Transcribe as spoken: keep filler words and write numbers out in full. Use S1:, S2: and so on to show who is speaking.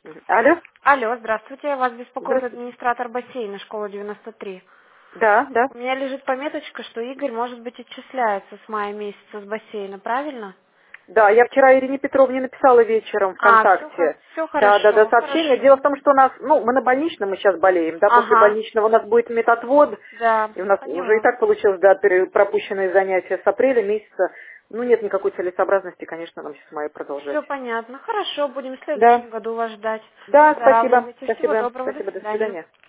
S1: Алло?
S2: Алло, здравствуйте. Вас беспокоит
S1: Здравствуйте.
S2: администратор бассейна школы девяносто три.
S1: Да, да.
S2: У меня лежит пометочка, что Игорь, может быть, отчисляется с мая месяца с бассейна, правильно?
S1: Да, я вчера Ирине Петровне написала вечером
S2: А, все,
S1: ВКонтакте.
S2: все
S1: Да, да, да,
S2: хорошо,
S1: сообщение. Дело
S2: хорошо.
S1: в том, что у нас, ну, мы на больничном мы сейчас болеем, да, после
S2: Ага,
S1: больничного у нас будет медотвод,
S2: да,
S1: и у нас уже и
S2: поняла.
S1: так получилось, да, пере- пропущенные занятия с апреля месяца. Ну, нет никакой целесообразности, конечно, нам сейчас в мае продолжать.
S2: Все понятно. Хорошо, будем в
S1: Да,
S2: следующем году вас ждать.
S1: да, спасибо,
S2: Выздоравливайте. Всего
S1: спасибо,
S2: доброго, до
S1: спасибо, до
S2: свидания.
S1: свидания.